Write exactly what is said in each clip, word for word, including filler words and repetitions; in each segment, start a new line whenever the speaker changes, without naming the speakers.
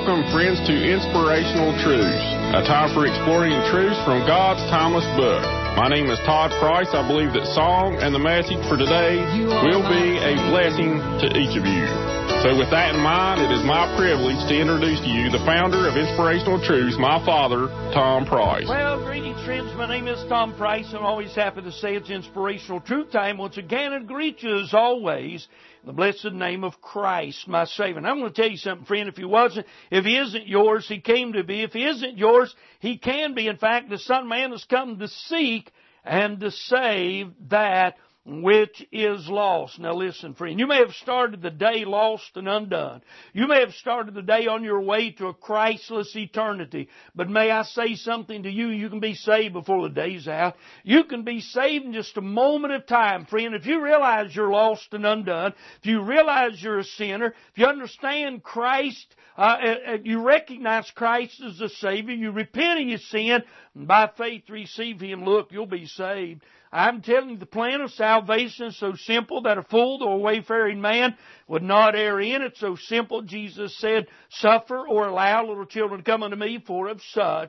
Welcome, friends, to Inspirational Truths, a time for exploring truths from God's timeless book. My name is Todd Price. I believe that song and the message for today will be a blessing to each of you. So with that in mind, it is my privilege to introduce to you the founder of Inspirational Truths, my father, Tom Price.
Well, greetings, friends. My name is Tom Price. I'm always happy to say it's Inspirational Truth Time. Once again, and greet you as always in the blessed name of Christ, my Savior. And I'm going to tell you something, friend. If he wasn't, if he isn't yours, he came to be. If he isn't yours, he can be. In fact, the Son of Man has come to seek and to save that which is lost. Now listen, friend, you may have started the day lost and undone. You may have started the day on your way to a Christless eternity. But may I say something to you? You can be saved before the day's out. You can be saved in just a moment of time, friend. If you realize you're lost and undone, if you realize you're a sinner, if you understand Christ, uh, you recognize Christ as the Savior, you repent of your sin, and by faith receive Him, look, you'll be saved. I'm telling you, the plan of salvation is so simple that a fool or a wayfaring man would not err in it. So simple, Jesus said, suffer or allow little children to come unto me, for of such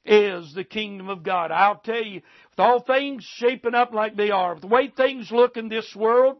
is the kingdom of God. I'll tell you, with all things shaping up like they are, with the way things look in this world,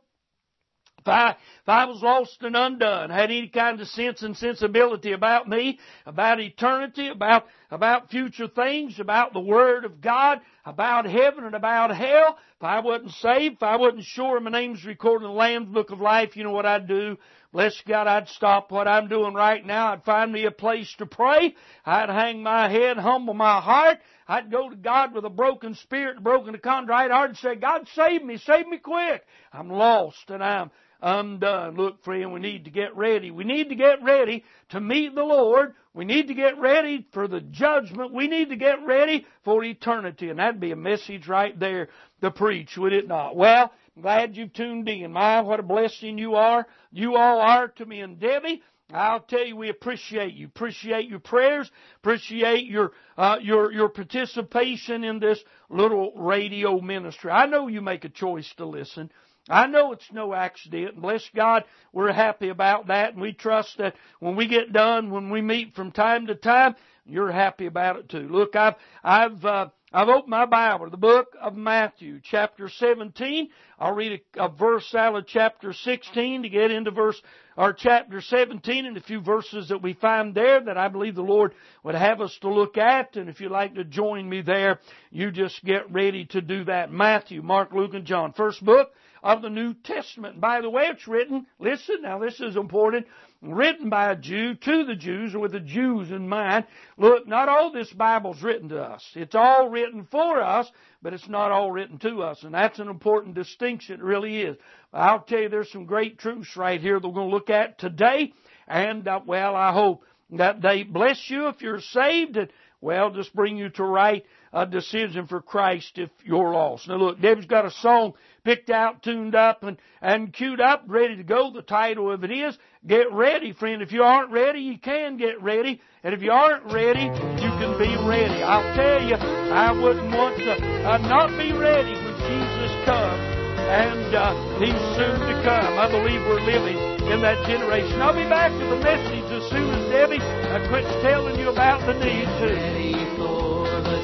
If I, if I was lost and undone, had any kind of sense and sensibility about me, about eternity, about, about future things, about the Word of God, about heaven and about hell, if I wasn't saved, if I wasn't sure my name's recorded in the Lamb's Book of Life, you know what I'd do? Bless God, I'd stop what I'm doing right now. I'd find me a place to pray. I'd hang my head, humble my heart. I'd go to God with a broken spirit, a broken and contrite heart and say, God, save me, save me quick. I'm lost and I'm undone. Look, friend, we need to get ready. We need to get ready to meet the Lord. We need to get ready for the judgment. We need to get ready for eternity. And that'd be a message right there to preach, would it not? Well, I'm glad you've tuned in. My, what a blessing you are. You all are to me and Debbie. I'll tell you, we appreciate you. Appreciate your prayers. Appreciate your uh, your your participation in this little radio ministry. I know you make a choice to listen. I know it's no accident. Bless God, we're happy about that, and we trust that when we get done, when we meet from time to time, you're happy about it too. Look, I've I've uh, I've opened my Bible, the book of Matthew, chapter seventeen. I'll read a, a verse out of chapter sixteen to get into verse or chapter seventeen, and a few verses that we find there that I believe the Lord would have us to look at. And if you'd like to join me there, you just get ready to do that. Matthew, Mark, Luke, and John, first book of the New Testament. By the way, it's written, listen, now this is important, written by a Jew to the Jews, or with the Jews in mind. Look, not all this Bible's written to us. It's all written for us, but it's not all written to us. And that's an important distinction. It really is. I'll tell you, there's some great truths right here that we're going to look at today. And, uh, well, I hope that they bless you if you're saved, and, well, just bring you to right a decision for Christ if you're lost. Now look, Debbie's got a song picked out, tuned up, and, and queued up, ready to go. The title of it is, Get Ready, friend. If you aren't ready, you can get ready. And if you aren't ready, you can be ready. I'll tell you, I wouldn't want to uh, not be ready when Jesus comes. And uh, He's soon to come. I believe we're living in that generation. I'll be back to the message as soon as Debbie I quit telling you about the need to.
Ready for the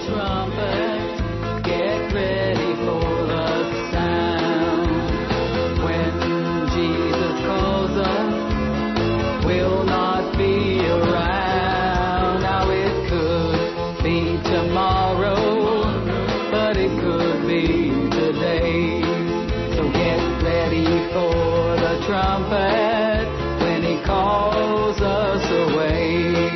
trumpet, get ready for the sound. When Jesus calls us, we'll not be around. Now it could be tomorrow, but it could be today. So get ready for the trumpet when He calls us away.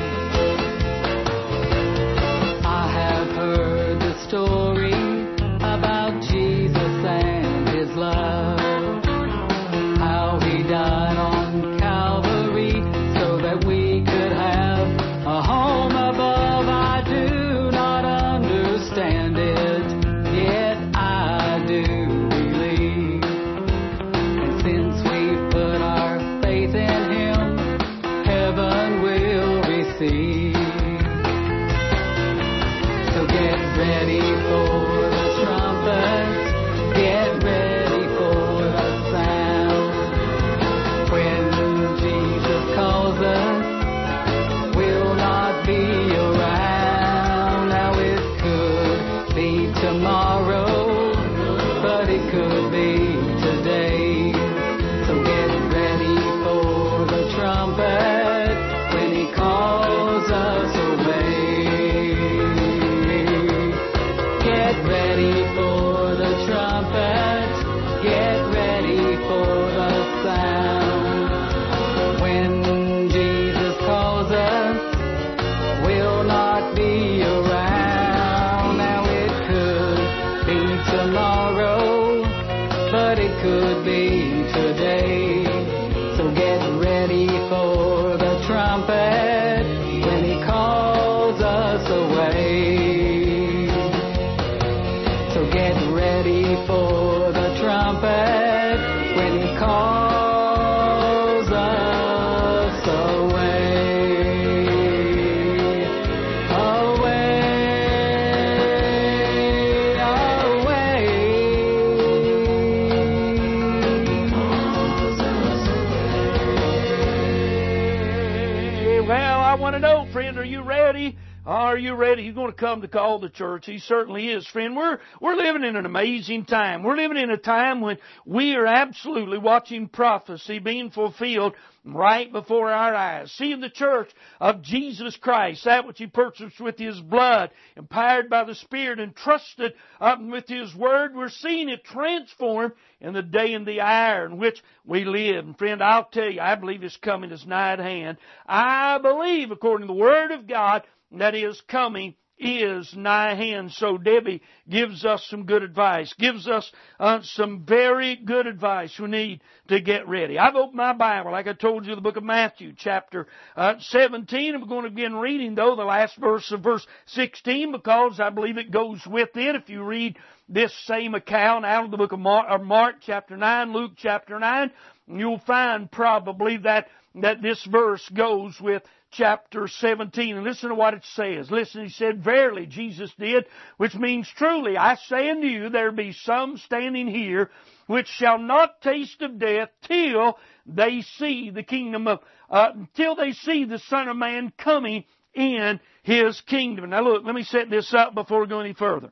I have heard the story about Jesus and His love, how He died on Calvary so that we could have a home above. I do not understand it, yet I do believe. And since we've put our faith in Him, heaven will receive. So get ready for the trumpet, get ready for the sound. When Jesus calls us, us away. So get ready for the trumpet when He calls us away. Away, away.
Well, I want to know, friend, are you ready? Are you ready? He's going to come to call the church. He certainly is, friend. We're, we're living in an amazing time. We're living in a time when we are absolutely watching prophecy being fulfilled right before our eyes. Seeing the church of Jesus Christ, that which He purchased with His blood, empowered by the Spirit, and trusted up with His Word. We're seeing it transform in the day and the hour in which we live. And friend, I'll tell you, I believe His coming is nigh at hand. I believe, according to the Word of God, that His coming is nigh hand. So Debbie gives us some good advice, gives us uh, some very good advice we need to get ready. I've opened my Bible, like I told you, the book of Matthew, chapter uh, seventeen. I'm going to begin reading, though, the last verse of verse sixteen, because I believe it goes with it. If you read this same account out of the book of Mark, or Mark chapter nine, Luke chapter nine, you'll find probably that, that this verse goes with chapter seventeen. And listen to what it says. Listen, He said, verily, Jesus did, which means truly, I say unto you, there be some standing here which shall not taste of death till they see the kingdom of, uh, till they see the Son of Man coming in His kingdom. Now look, let me set this up before we go any further.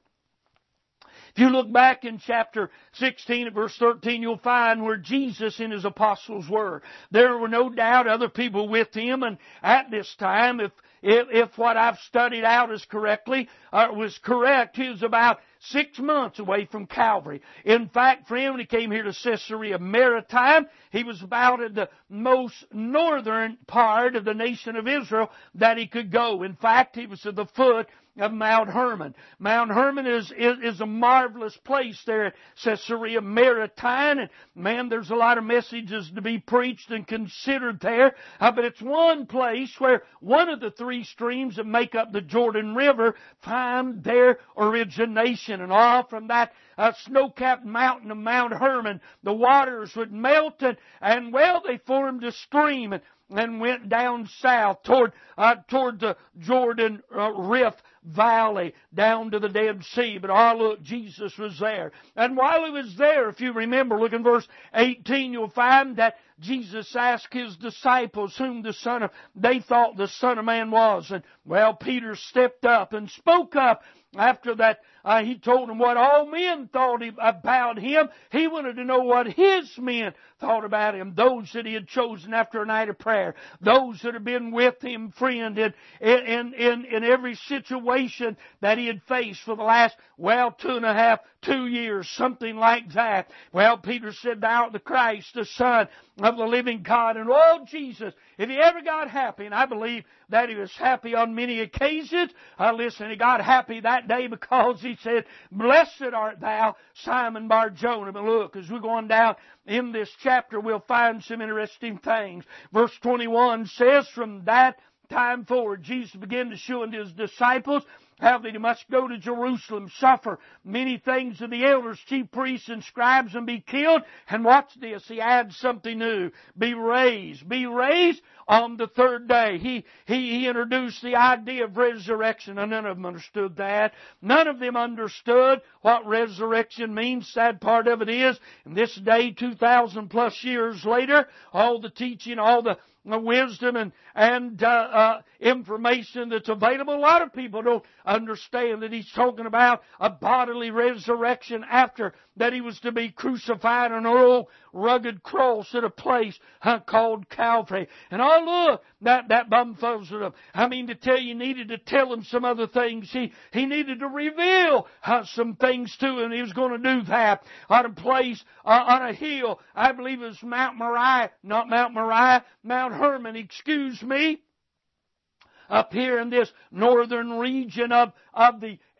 If you look back in chapter sixteen at verse thirteen, you'll find where Jesus and His apostles were. There were no doubt other people with Him, and at this time, if if, if what I've studied out is correctly, uh, was correct, He was about six months away from Calvary. In fact, friend, when He came here to Caesarea Maritime, He was about at the most northern part of the nation of Israel that He could go. In fact, He was at the foot of Mount Hermon. Mount Hermon is, is, is a marvelous place there at Caesarea Maritime, and man, there's a lot of messages to be preached and considered there, uh, but it's one place where one of the three streams that make up the Jordan River find their origination, and all from that uh, snow-capped mountain of Mount Hermon, the waters would melt, and, and well, they formed a stream, and and went down south toward uh, toward the Jordan uh, Rift Valley, down to the Dead Sea. But oh, look, Jesus was there. And while He was there, if you remember, look in verse eighteen, you'll find that Jesus asked His disciples whom the Son of, they thought the Son of Man was. And well, Peter stepped up and spoke up. After that, uh, he told them what all men thought about Him. He wanted to know what His men thought about Him. Those that He had chosen after a night of prayer. Those that had been with Him, friend, in, in, in, in every situation that He had faced for the last, well, two and a half, two years, something like that. Well, Peter said, Thou art the Christ, the Son of the living God. And oh, Jesus, if He ever got happy, and I believe that He was happy on many occasions, uh, listen, He got happy that day because He said, Blessed art thou, Simon Bar-Jonah. But look, as we're going down in this chapter, we'll find some interesting things. Verse twenty-one says, From that time forward, Jesus began to show unto His disciples how that He must go to Jerusalem, suffer many things of the elders, chief priests, and scribes, and be killed. And watch this, He adds something new. Be raised. Be raised on the third day. He, he, he introduced the idea of resurrection, and none of them understood that. None of them understood what resurrection means. Sad part of it is, in this day, two thousand plus years later, all the teaching, all the wisdom and, and uh, uh, information that's available, a lot of people don't understand that He's talking about a bodily resurrection after that He was to be crucified on an old rugged cross at a place uh, called Calvary. And oh, look, that, that bumfuzzled him. I mean, to tell you, he needed to tell him some other things. He, he needed to reveal uh, some things to him. He was going to do that on a place, uh, on a hill. I believe it was Mount Moriah, not Mount Moriah, Mount Hermon, excuse me. Up here in this northern region of, of the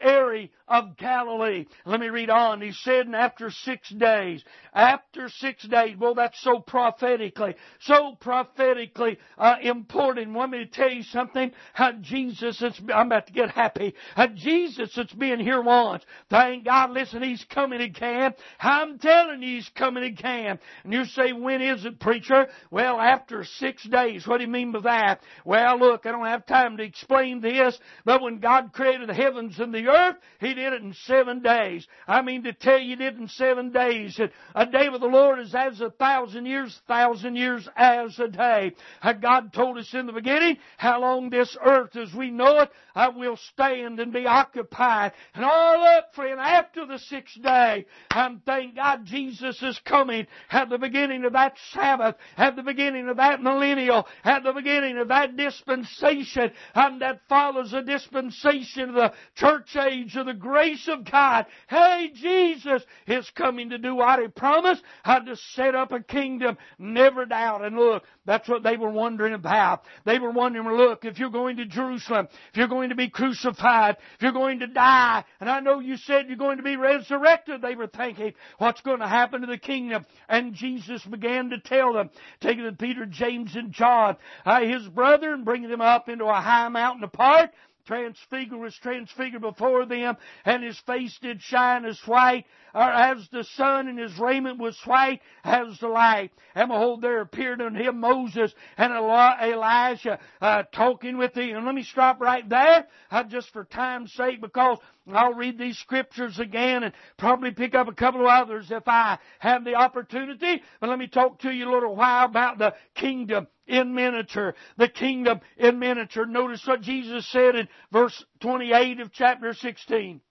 area of Galilee. Let me read on. He said, and after six days, after six days, well, that's so prophetically, so prophetically uh, important. Want me to tell you something? Uh, Jesus, it's, I'm about to get happy. Uh, Jesus, it's been here once. Thank God, listen, He's coming again. I'm telling you, He's coming again. And you say, when is it, preacher? Well, after six days. What do you mean by that? Well, look, I don't have time to explain this, but when God created the heavens and the earth, He did it in seven days. I mean to tell you, He did it in seven days. And a day with the Lord is as a thousand years, thousand years as a day. God told us in the beginning how long this earth as we know it uh, will stand and be occupied. And all up, friend, after the sixth day, um, thank God Jesus is coming at the beginning of that Sabbath, at the beginning of that millennial, at the beginning of that dispensation, and that follows the dispensation of the church age of the grace of God. Hey, Jesus is coming to do what He promised, and to set up a kingdom, never doubt. And look, that's what they were wondering about. They were wondering, look, if you're going to Jerusalem, if you're going to be crucified, if you're going to die, and I know you said you're going to be resurrected, they were thinking, what's going to happen to the kingdom? And Jesus began to tell them, taking Peter, James, and John, uh, his brother, and bringing them up into a high mountain apart. Transfigured was transfigured before them, and His face did shine as white, or as the sun, and His raiment was white as the light. And behold, there appeared unto him Moses and Elijah uh, talking with him. And let me stop right there, uh, just for time's sake, because I'll read these scriptures again and probably pick up a couple of others if I have the opportunity. But let me talk to you a little while about the kingdom in miniature. The kingdom in miniature. Notice what Jesus said in verse twenty-eight of chapter sixteen.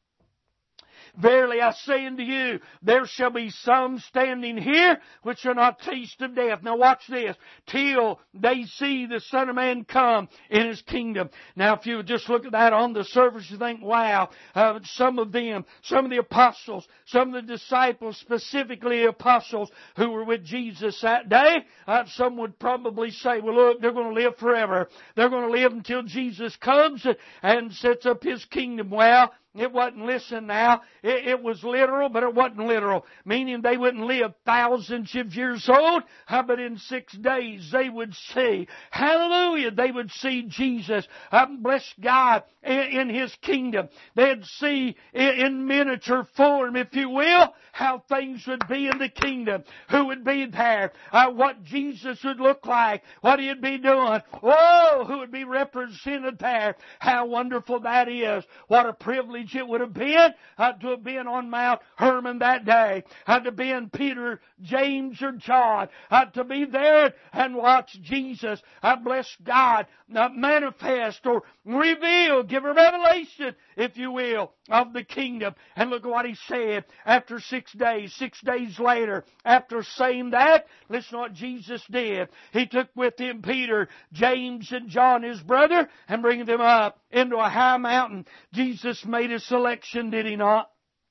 Verily I say unto you, there shall be some standing here which shall not taste of death. Now watch this. Till they see the Son of Man come in His kingdom. Now if you just look at that on the surface, you think, wow, uh, some of them, some of the apostles, some of the disciples, specifically apostles who were with Jesus that day, uh, some would probably say, well look, they're going to live forever. They're going to live until Jesus comes and sets up His kingdom. Well, it wasn't, listen now, it, it was literal, but it wasn't literal. Meaning they wouldn't live thousands of years old, uh, but in six days they would see, hallelujah, they would see Jesus, uh, bless God, in, in His kingdom. They'd see in, in miniature form, if you will, how things would be in the kingdom, who would be there, uh, what Jesus would look like, what He'd be doing, oh, who would be represented there. How wonderful that is. What a privilege it would have been uh, to have been on Mount Hermon that day, uh, to be in Peter, James, or John, uh, to be there and watch Jesus, uh, bless God, uh, manifest or reveal, give a revelation, if you will, of the kingdom. And look at what He said after six days, six days later, after saying that, listen to what Jesus did. He took with Him Peter, James, and John, His brother, and bringing them up into a high mountain. Jesus made a selection, did He not?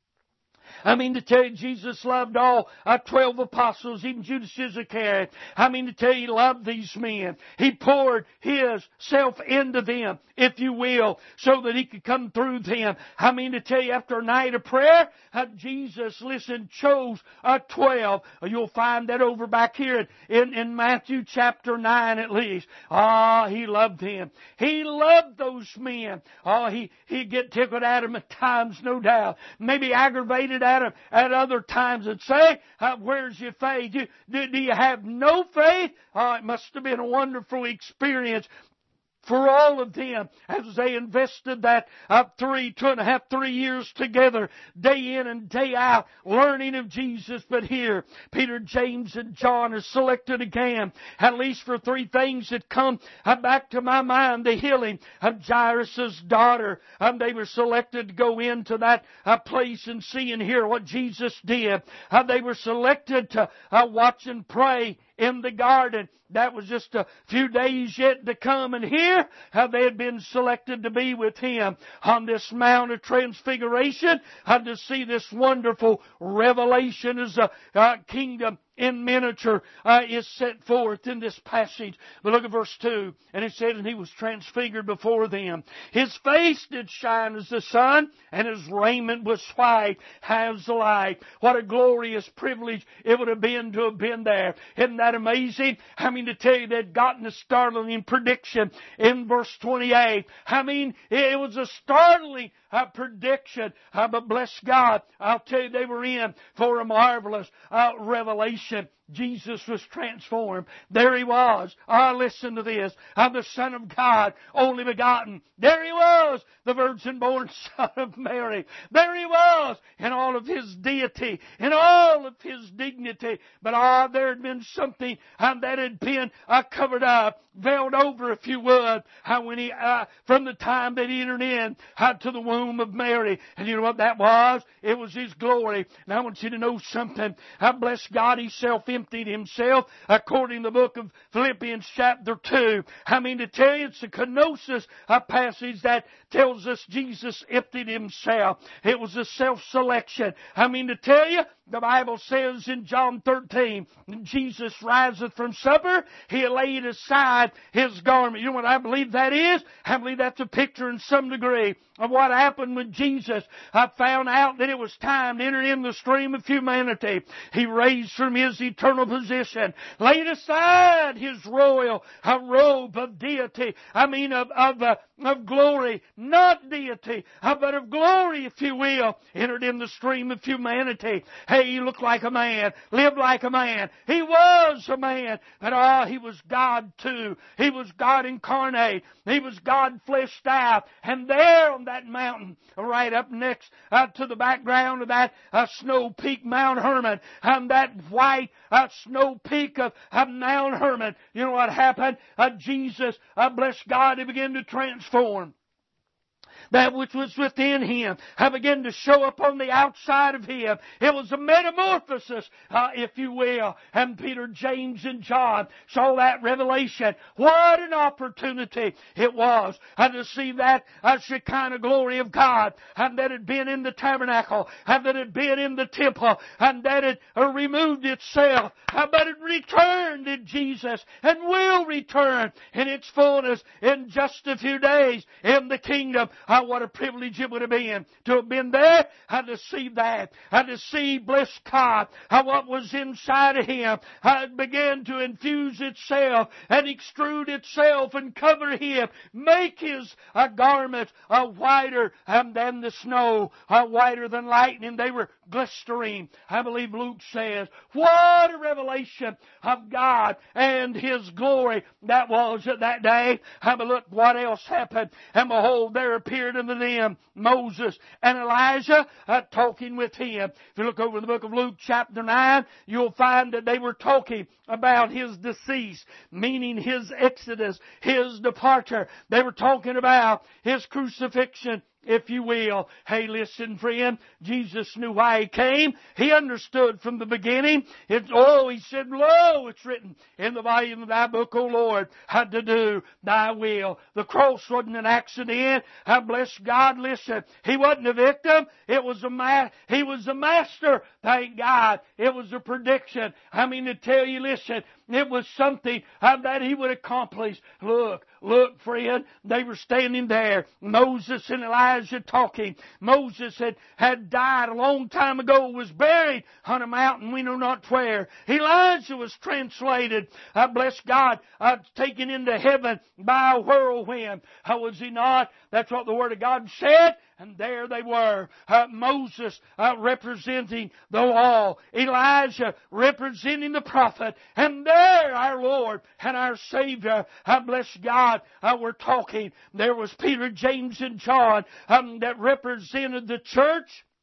I mean to tell you, Jesus loved all uh, twelve apostles, even Judas Iscariot. I mean to tell you, He loved these men. He poured His self into them, if you will, so that He could come through them. I mean to tell you, after a night of prayer, uh, Jesus, listen, chose uh, twelve. You'll find that over back here in, in Matthew chapter nine at least. Ah, oh, He loved them. He loved those men. Oh, He, He'd get tickled at them at times, no doubt. Maybe aggravated at them at other times and say, uh, where's your faith? Do, do, do you have no faith? Oh, it must have been a wonderful experience for all of them as they invested that uh, three, two and a half, three years together, day in and day out, learning of Jesus. But here, Peter, James, and John are selected again, at least for three things that come uh, back to my mind. The healing of Jairus' daughter. Um, they were selected to go into that uh, place and see and hear what Jesus did. Uh, they were selected to uh, watch and pray in the garden. That was just a few days yet to come. And here, how they had been selected to be with Him on this Mount of Transfiguration, and to see this wonderful revelation as a uh, kingdom in miniature uh, is set forth in this passage. But look at verse two. And it said, and he was transfigured before them. His face did shine as the sun, and his raiment was white as the light. What a glorious privilege it would have been to have been there. Isn't that amazing? I mean, to tell you they'd gotten a startling prediction in verse twenty-eight. I mean, it was a startling uh, prediction. Uh, but bless God, I'll tell you, they were in for a marvelous uh, revelation. Jesus was transformed. There He was. Ah, listen to this. I'm the Son of God, only begotten. There He was, the virgin-born Son of Mary. There He was, in all of His deity, in all of His dignity. But ah, there had been something um, that had been uh, covered up, veiled over, if you would, uh, when he, uh, from the time that He entered in uh, to the womb of Mary. And you know what that was? It was His glory. And I want you to know something. I bless God, He self-emptied Himself, according to the book of Philippians chapter two. I mean, to tell you, it's a kenosis a passage that tells us Jesus emptied Himself. It was a self-selection. I mean, to tell you, the Bible says in John thirteen, Jesus riseth from supper, He laid aside His garment. You know what I believe that is? I believe that's a picture in some degree of what happened when Jesus I found out that it was time to enter in the stream of humanity. He raised from His eternal position, laid aside His royal a robe of deity, I mean of, of, uh, of glory, not deity, uh, but of glory, if you will, entered in the stream of humanity. Hey, He looked like a man, lived like a man. He was a man, but ah, He was God too. He was God incarnate. He was God fleshed out. And there on that mountain, right up next uh, to the background of that uh, snow peak, Mount Hermon, and that white uh, snow peak of, of Mount Hermon, you know what happened? Uh, Jesus, uh, bless God, He began to transform that which was within Him. I began to show up on the outside of Him. It was a metamorphosis, uh, if you will. And Peter, James, and John saw that revelation. What an opportunity it was uh, to see that uh, Shekinah glory of God, and that had been in the tabernacle, and that had been in the temple, and that had uh, removed itself, uh, but it returned in Jesus, and will return in its fullness in just a few days in the kingdom. Uh, what a privilege it would have been to have been there and to see that, and to see, bless God, how what was inside of Him had began to infuse itself and extrude itself and cover Him, make His uh, garment uh, whiter um, than the snow, uh, whiter than lightning. They were glistering. I believe Luke says, what a revelation of God and His glory that was at that day. But look what else happened. And behold, there appeared unto them Moses and Elijah uh, talking with Him. If you look over the book of Luke chapter nine, you'll find that they were talking about His decease, meaning His exodus, His departure. They were talking about His crucifixion, if you will. Hey, listen, friend, Jesus knew why He came. He understood from the beginning. It's, oh, He said, lo, it's written in the volume of Thy book, O Lord, how to do Thy will. The cross wasn't an accident. I bless God, listen, He wasn't a victim. It was a ma- He was a master, thank God. It was a prediction. I mean, to tell you, listen, it was something uh, that He would accomplish. Look, look, friend, they were standing there, Moses and Elijah talking. Moses had, had died a long time ago, was buried on a mountain, we know not where. Elijah was translated, uh, bless God, uh, taken into heaven by a whirlwind. Uh, was he not? That's what the Word of God said. And there they were. Uh, Moses uh, representing the law. Elijah representing the prophet. And there our Lord and our Savior, uh, bless God, uh, were talking. There was Peter, James, and John um, that represented the church.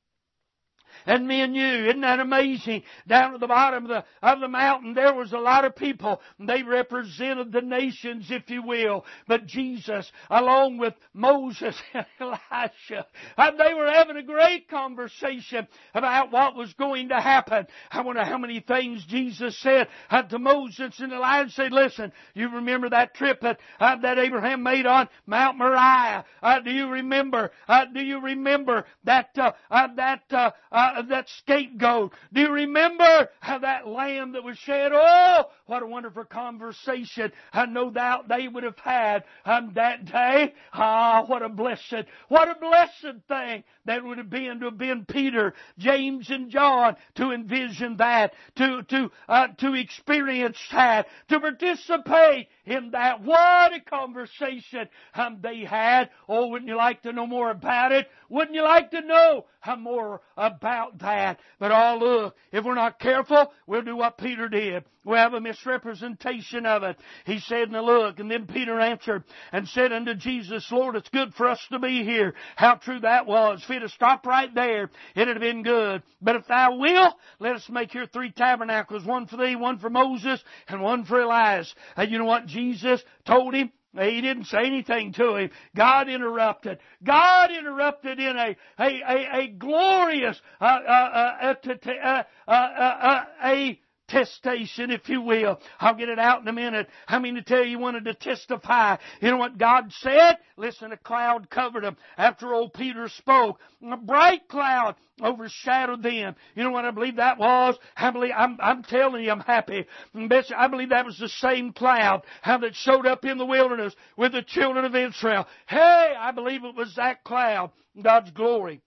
And me and you, isn't that amazing? Down at the bottom of the, of the mountain, there was a lot of people. They represented the nations, if you will. But Jesus, along with Moses and Elisha, and they were having a great conversation about what was going to happen. I wonder how many things Jesus said to Moses and Elijah. Said, listen, you remember that trip that, uh, that Abraham made on Mount Moriah? Uh, do you remember? Uh, do you remember that, uh, uh, that, uh, uh, uh, that scapegoat? Do you remember how that lamb that was shed? Oh, what a wonderful conversation. Uh, no doubt they would have had um, that day. Ah, what a blessed, what a blessed thing that would have been to have been Peter, James, and John to envision that, to to uh, to experience that, to participate in that. What a conversation um, they had. Oh, wouldn't you like to know more about it? Wouldn't you like to know uh, more about that? But oh, look, if we're not careful, we'll do what Peter did. We'll have a misrepresentation of it. He said, now look, and then Peter answered and said unto Jesus, Lord, it's good for us to be here. How true that was. If he'd have stopped right there, it'd have been good. But if thou wilt, let us make here three tabernacles, one for thee, one for Moses, and one for Elias. And you know what Jesus told him? He didn't say anything to him. God interrupted. God interrupted in a a a, a glorious uh, uh, uh, t- t- uh, uh, uh, a testation, if you will. I'll get it out in a minute. I mean to tell you, he wanted to testify. You know what God said? Listen, a cloud covered them after old Peter spoke. A bright cloud overshadowed them. You know what I believe that was? I believe, I'm, I'm telling you, I'm happy. I believe that was the same cloud how that showed up in the wilderness with the children of Israel. Hey, I believe it was that cloud, God's glory.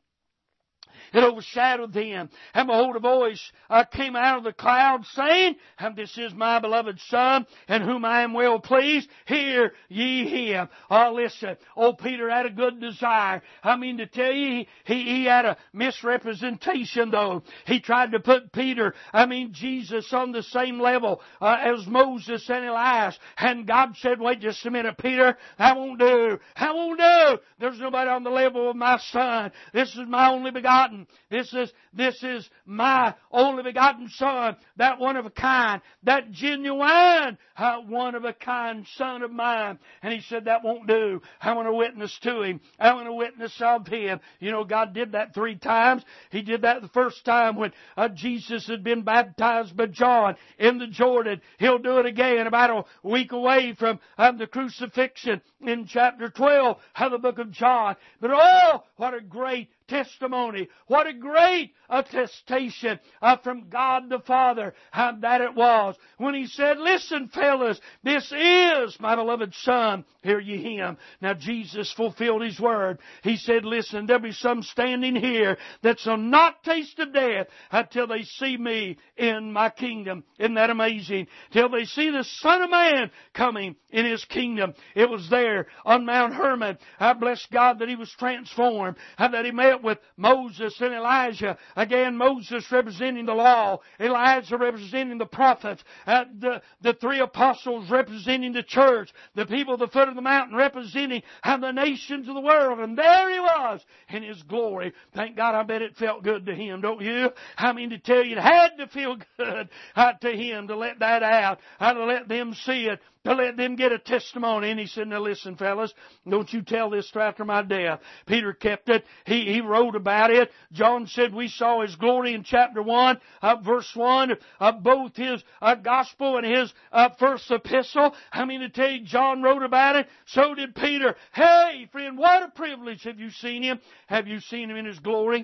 It overshadowed them. And behold, a voice uh, came out of the cloud saying, and this is my beloved Son, in whom I am well pleased. Hear ye him. Oh, listen. Old Peter had a good desire. I mean to tell you, he, he, he had a misrepresentation though. He tried to put Peter, I mean Jesus, on the same level uh, as Moses and Elias. And God said, wait just a minute, Peter. That won't do. That won't do. There's nobody on the level of my Son. This is my only begotten. This is, this is my only begotten Son, that one of a kind, that genuine uh, one of a kind Son of mine. And he said, that won't do. I want to witness to him. I want to witness of him. You know, God did that three times. He did that the first time when uh, Jesus had been baptized by John in the Jordan. He'll do it again about a week away from uh, the crucifixion in chapter twelve of the book of John. But oh, what a great testimony. What a great attestation uh, from God the Father uh, that it was. When He said, listen, fellas, this is my beloved Son. Hear ye Him. Now Jesus fulfilled His word. He said, listen, there'll be some standing here that shall not taste of death until they see me in my kingdom. Isn't that amazing? Till they see the Son of Man coming in His kingdom. It was there on Mount Hermon. I bless God that He was transformed, and that He met with Moses and Elijah. Again, Moses representing the law, Elijah representing the prophets, uh, the, the three apostles representing the church, the people at the foot of the mountain representing uh, the nations of the world. And there He was in His glory. Thank God, I bet it felt good to Him, don't you? I mean to tell you, it had to feel good uh, to Him to let that out, uh, to let them see it, to let them get a testimony. And He said, now listen, fellas, don't you tell this till after my death. Peter kept it. He, he wrote about it. John said we saw His glory in chapter one, uh, verse one, uh, both his uh, gospel and his uh, first epistle. I mean to tell you, John wrote about it. So did Peter. Hey, friend, what a privilege. Have you seen Him? Have you seen Him in His glory?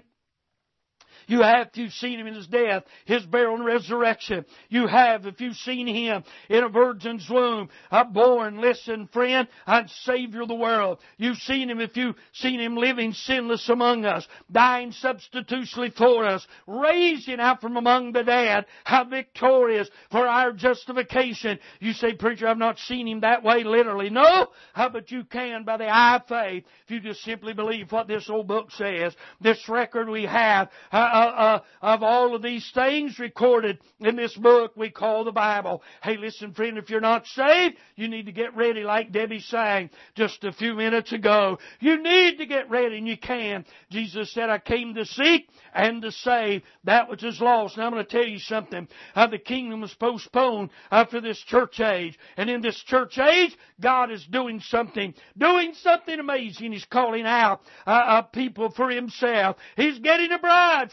You have if you've seen Him in His death, His burial and resurrection. You have if you've seen Him in a virgin's womb, uh, born, listen, friend, and Savior of the world. You've seen Him if you've seen Him living sinless among us, dying substitutionally for us, raising out from among the dead, how victorious for our justification. You say, preacher, I've not seen Him that way literally. No, uh, but you can by the eye of faith if you just simply believe what this old book says. This record we have uh, Uh, uh, of all of these things recorded in this book we call the Bible. Hey, listen, friend, if you're not saved, you need to get ready like Debbie sang just a few minutes ago. You need to get ready, and you can. Jesus said, I came to seek and to save that which is lost. Now, I'm going to tell you something. Uh, the kingdom was postponed uh, for this church age. And in this church age, God is doing something, doing something amazing. He's calling out uh, uh, people for Himself. He's getting a bride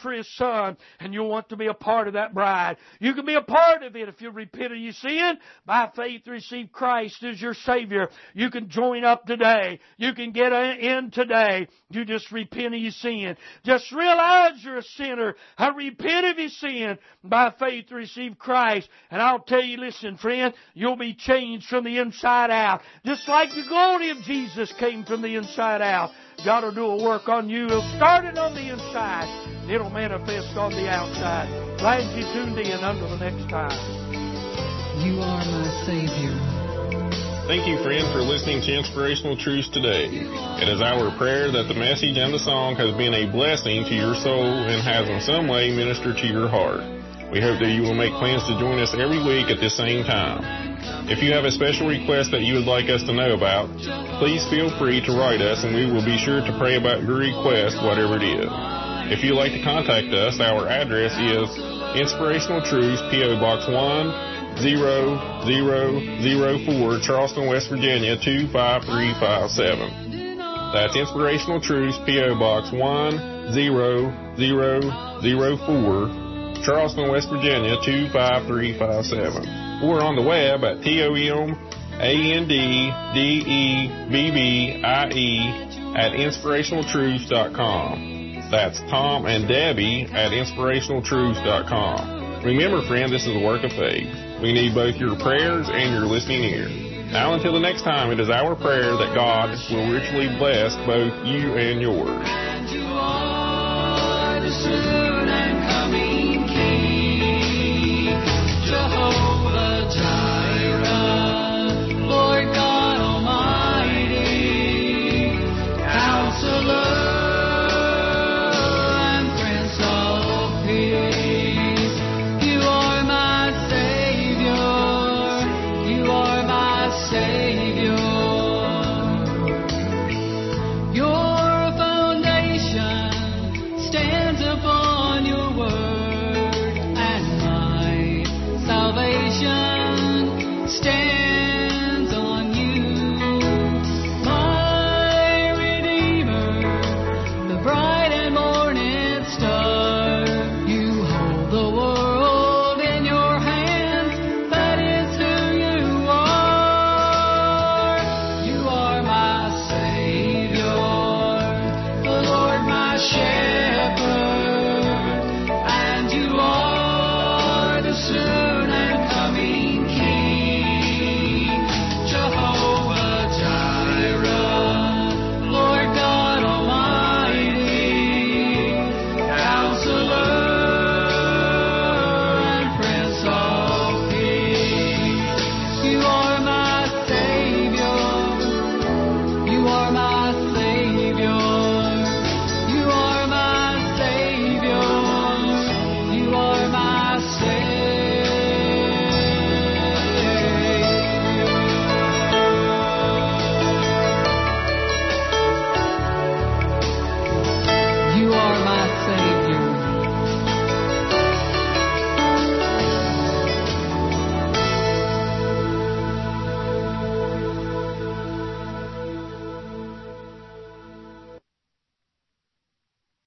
for His Son, and you'll want to be a part of that bride. You can be a part of it if you repent of your sin. By faith, receive Christ as your Savior. You can join up today. You can get in today. You just repent of your sin. Just realize you're a sinner. I repent of your sin. By faith, receive Christ. And I'll tell you, listen, friend, you'll be changed from the inside out. Just like the glory of Jesus came from the inside out. God will do a work on you. He'll start it on the inside. And it'll manifest on the outside. Glad you tuned in. Until the next time.
You are my Savior.
Thank you, friend, for listening to Inspirational Truths today. It is our prayer that the message and the song has been a blessing to your soul and has in some way ministered to your heart. We hope that you will make plans to join us every week at this same time. If you have a special request that you would like us to know about, please feel free to write us and we will be sure to pray about your request, whatever it is. If you'd like to contact us, our address is Inspirational Truths, P O. Box one zero zero zero four, Charleston, West Virginia, two five three five seven. That's Inspirational Truths, P O. Box one zero zero zero four, Charleston, West Virginia, two five three five seven. Or on the web at T O M A N D D E B B I E at inspirational truths dot com. That's Tom and Debbie at inspirational truths dot com. Remember, friend, this is a work of faith. We need both your prayers and your listening ear. Now until the next time, it is our prayer that God will richly bless both you and yours.
And you are the